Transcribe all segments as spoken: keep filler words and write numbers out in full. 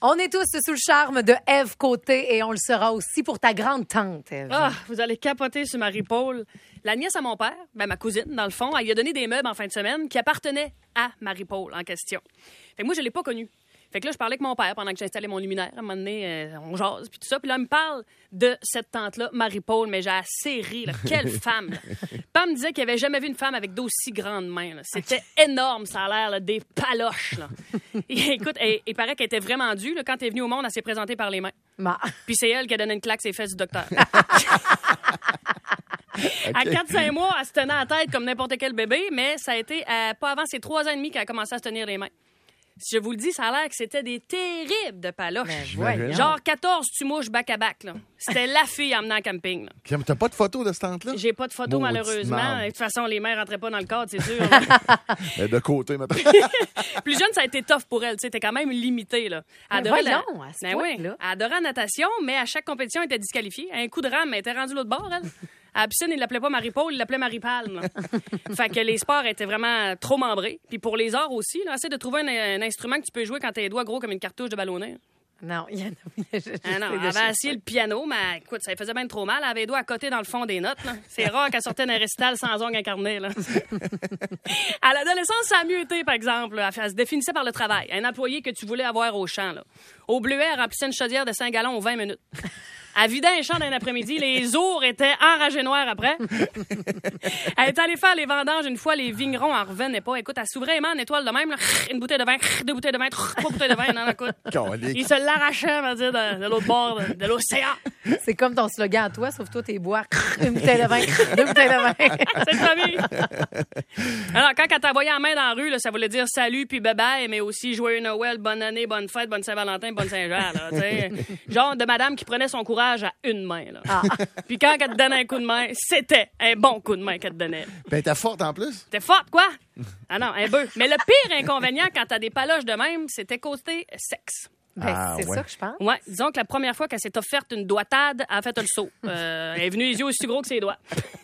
On est tous sous le charme de Ève Côté et on le sera aussi pour ta grande tante, Ève. Ah, vous allez capoter sur Marie-Paul. La nièce à mon père, ben ma cousine, dans le fond, elle lui a donné des meubles en fin de semaine qui appartenaient à Marie-Paul en question. Fait que moi, je l'ai pas connue. Fait que là, je parlais avec mon père pendant que j'installais mon luminaire. À un moment donné, euh, on jase, puis tout ça. Puis là, elle me parle de cette tante-là, Marie-Paul, mais j'ai assez ri, là. Quelle femme, là. Pam me disait qu'il avait jamais vu une femme avec d'aussi grandes mains, là. C'était énorme, ça a l'air, là, des paloches, là. Et, écoute, il paraît qu'elle était vraiment due, là. Quand elle est venue au monde, elle s'est présentée par les mains. Ma... Puis c'est elle qui a donné une claque ses fesses du docteur. Okay. À quatre cinq mois, elle se tenait à la tête comme n'importe quel bébé, mais ça a été euh, pas avant ses trois ans et demi qu'elle a commencé à se tenir les mains. Si je vous le dis, ça a l'air que c'était des terribles de paloches. Ben, genre quatorze tumouches back-à-back. Là. C'était la fille emmenant en camping. Là. T'as pas de photo de ce tante-là? J'ai pas de photo, Maudite malheureusement. marde. De toute façon, les mains rentraient pas dans le cadre, c'est sûr. Mais de côté, maintenant. Plus jeune, ça a été tough pour elle. C'était quand même limité. Là. Elle Ben adorait voyons, la... à ce ben oui. point-là. Elle adorait la natation, mais à chaque compétition, elle était disqualifiée. Un coup de rame, elle était rendue l'autre bord, elle. À la piscine, il l'appelait pas Marie-Paul, il l'appelait Marie-Palme. Là. Fait que les sports étaient vraiment trop membrés. Puis pour les arts aussi, là, essaie de trouver un, un instrument que tu peux jouer quand t'as les doigts gros comme une cartouche de ballonnet. Non, il y en a... je, je Ah non, sais elle de avait choses. essayé le piano, mais écoute, ça lui faisait bien trop mal. Elle avait les doigts à côté dans le fond des notes. Là. C'est rare qu'elle sortait d'un récital sans ongles incarnés. Là. À l'adolescence, ça a mieux été, par exemple. Là. Elle se définissait par le travail. Un employé que tu voulais avoir au champ. Là. Au Bleuet, elle remplissait une chaudière de cinq gallons aux vingt minutes. Elle vidait un champ d'un après-midi. Les ours étaient enragés noirs après. Elle est allée faire les vendanges une fois. Les vignerons en revenaient pas. Écoute, elle s'ouvrait les mains en étoile de même. Là. Une bouteille de vin, deux bouteilles de vin, trois bouteilles de vin. Non, écoute. Ils se l'arrachaient, on va dire, de, de l'autre bord de, de l'océan. C'est comme ton slogan à toi, sauf toi, t'es boire une bouteille de vin, deux bouteilles de vin. C'est très bien. Alors, quand elle t'envoyait la main dans la rue, là, ça voulait dire salut puis bye-bye, mais aussi joyeux Noël, bonne année, bonne fête, bonne Saint-Valentin, bonne Saint-Jean. Là, t'sais. Genre de madame qui prenait son courage à une main. Là. Ah. Puis quand elle te donnait un coup de main, c'était un bon coup de main qu'elle te donnait. Ben, t'es forte en plus. T'es forte, quoi? Ah non, un bœuf. Mais le pire inconvénient quand t'as des paloches de même, c'était côté sexe. Ben, Ah, c'est ouais. ça que je pense. Ouais, disons que la première fois qu'elle s'est offerte une doigtade, elle a fait le saut. Euh, elle est venue les yeux aussi gros que ses doigts.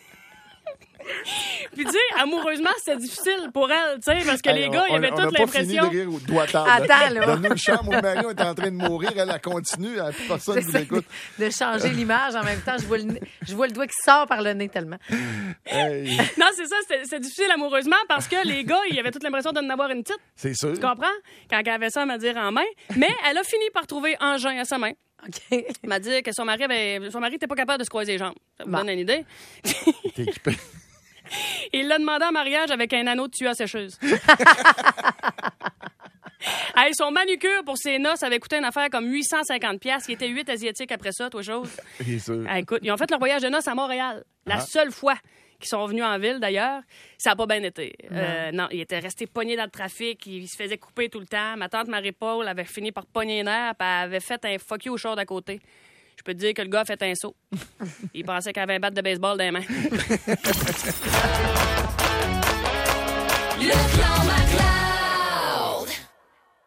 Puis tu sais, amoureusement, c'était difficile pour elle, tu sais, parce que les Hey, gars, on- ils avaient on toute n'a pas fini l'impression... de rire au doigt-table. Attends, là. Donne-nous une chambre, mon mari est en train de mourir, elle, elle continue, elle, personne ne C'est vous ça, écoute. de, de changer l'image en même temps. Je vois, le, nez- je vois le doigt qui sort par le nez tellement. Hey, Non, c'est ça, c'était c'était difficile amoureusement parce que les gars, ils avaient toute l'impression d'en avoir une petite, c'est sûr. tu comprends? Quand elle avait ça à me dire en main. Mais elle a fini par trouver engin à sa main. OK. Elle m'a dit que son mari avait... son mari n'était pas capable de se croiser les jambes. Ça vous Bon. donne une idée? T'es équipé. Il l'a demandé en mariage avec un anneau de tuyau à sécheuse. Hey, son manucure pour ses noces avait coûté une affaire comme huit cent cinquante dollars. Il était huit asiatiques après ça, toi chose. C'est sûr. Ah, écoute, ils ont fait leur voyage de noces à Montréal. La Ah. seule fois qu'ils sont venus en ville, d'ailleurs, ça n'a pas bien été. Euh, non, ils étaient restés pognés dans le trafic. Ils se faisaient couper tout le temps. Ma tante Marie-Paul avait fini par pogner les nerfs, puis elle avait fait un fuck you au char d'à côté. Je peux te dire que le gars a fait un saut. Il pensait qu'elle avait un bat de baseball dans les mains. Le clan Maclin.